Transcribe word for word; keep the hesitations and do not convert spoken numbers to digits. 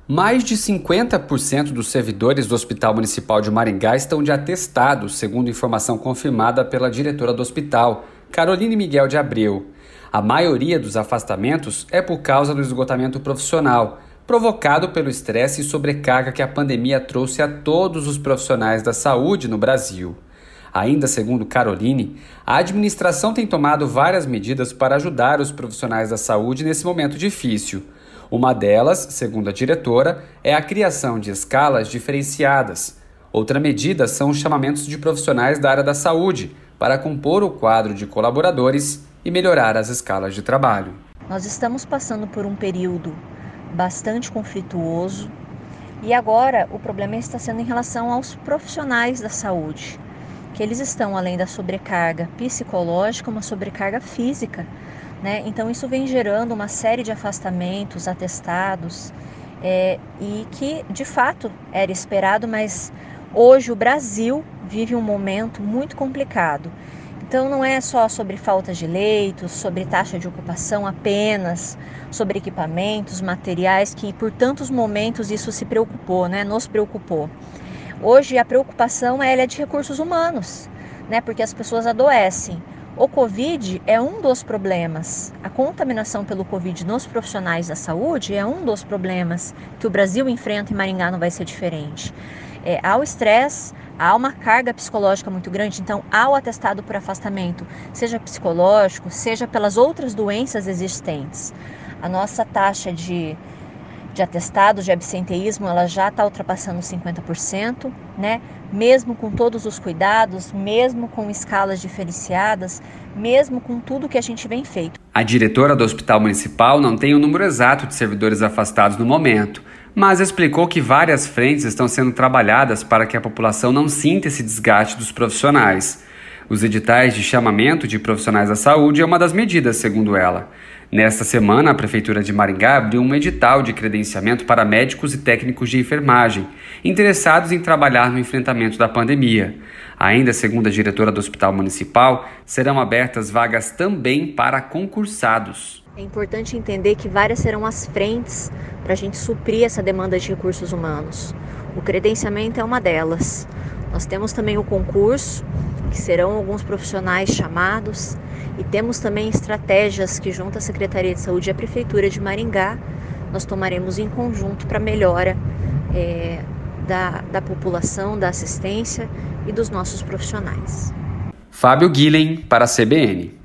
Mais de cinquenta por cento dos servidores do Hospital Municipal de Maringá estão de atestado, segundo informação confirmada pela diretora do hospital, Caroline Miguel de Abreu. A maioria dos afastamentos é por causa do esgotamento profissional, provocado pelo estresse e sobrecarga que a pandemia trouxe a todos os profissionais da saúde no Brasil. Ainda segundo Caroline, a administração tem tomado várias medidas para ajudar os profissionais da saúde nesse momento difícil. Uma delas, segundo a diretora, é a criação de escalas diferenciadas. Outra medida são os chamamentos de profissionais da área da saúde para compor o quadro de colaboradores e melhorar as escalas de trabalho. Nós estamos passando por um período bastante conflituoso e agora o problema está sendo em relação aos profissionais da saúde, que eles estão, além da sobrecarga psicológica, uma sobrecarga física. Né? Então isso vem gerando uma série de afastamentos, atestados, é, e que de fato era esperado, mas hoje o Brasil vive um momento muito complicado. Então não é só sobre falta de leitos, sobre taxa de ocupação apenas, sobre equipamentos, materiais, que por tantos momentos isso se preocupou, né? Nos preocupou. Hoje a preocupação é, ela é de recursos humanos, né? Porque as pessoas adoecem. O Covid é um dos problemas. A contaminação pelo Covid nos profissionais da saúde é um dos problemas que o Brasil enfrenta e Maringá não vai ser diferente. É, há o estresse, há uma carga psicológica muito grande, então há o atestado por afastamento, seja psicológico, seja pelas outras doenças existentes. A nossa taxa de de atestados de absenteísmo, ela já está ultrapassando cinquenta por cento, né? Mesmo com todos os cuidados, mesmo com escalas diferenciadas, mesmo com tudo que a gente vem feito. A diretora do Hospital Municipal não tem o número exato de servidores afastados no momento, mas explicou que várias frentes estão sendo trabalhadas para que a população não sinta esse desgaste dos profissionais. Os editais de chamamento de profissionais da saúde é uma das medidas, segundo ela. Nesta semana, a Prefeitura de Maringá abriu um edital de credenciamento para médicos e técnicos de enfermagem, interessados em trabalhar no enfrentamento da pandemia. Ainda segundo a diretora do Hospital Municipal, serão abertas vagas também para concursados. É importante entender que várias serão as frentes para a gente suprir essa demanda de recursos humanos. O credenciamento é uma delas. Nós temos também o concurso, que serão alguns profissionais chamados, e temos também estratégias que, junto à Secretaria de Saúde e à Prefeitura de Maringá, nós tomaremos em conjunto para a melhora é, da, da população, da assistência e dos nossos profissionais. Fábio Guilhem, para a C B N.